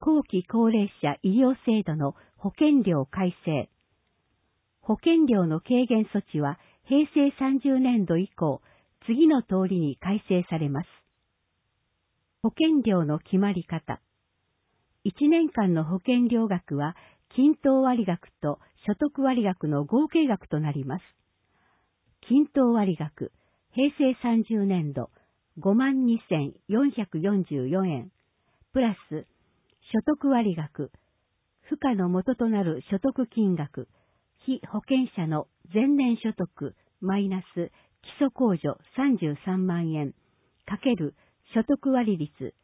後期高齢者医療制度の保険料改正。保険料の軽減措置は平成30年度以降、次の通りに改正されます。保険料の決まり方。1年間の保険料額は、均等割額と所得割額の合計額となります。均等割額、平成30年度、52,444 円、プラス、所得割額、付加の元となる所得金額、被保険者の前年所得、マイナス基礎控除33万円、かける所得割率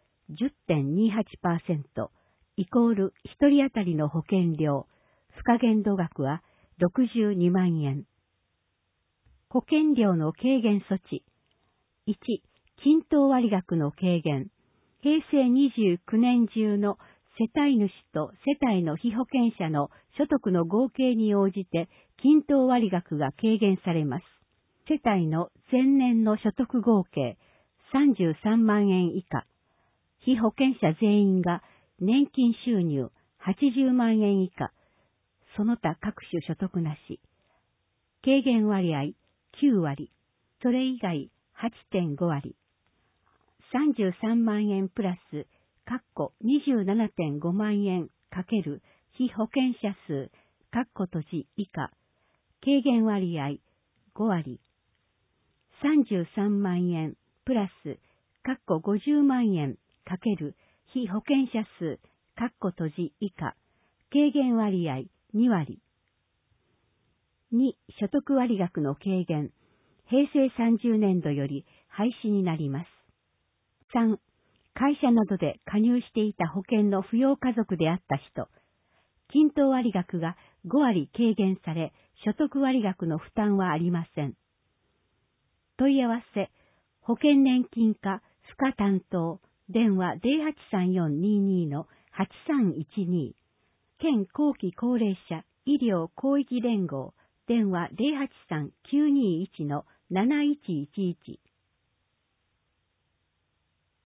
10.28%、イコール1人当たりの保険料、付加限度額は62万円。保険料の軽減措置。1、均等割額の軽減。平成29年中の世帯主と世帯の被保険者の所得の合計に応じて均等割額が軽減されます。世帯の前年の所得合計33万円以下、被保険者全員が年金収入80万円以下、その他各種所得なし。軽減割合9割、それ以外 8.5 割。33万円プラス、27.5 万円かける被保険者数、閉じ以下、軽減割合5割。33万円プラス、50万円かける被保険者数、閉じ以下、軽減割合2割。2、所得割額の軽減。平成30年度より廃止になります。3、会社などで加入していた保険の扶養家族であった人、均等割額が5割軽減され、所得割額の負担はありません。問い合わせ、保険年金課付加担当、電話 083422-8312、県後期高齢者医療広域連合、電話 083-921-7111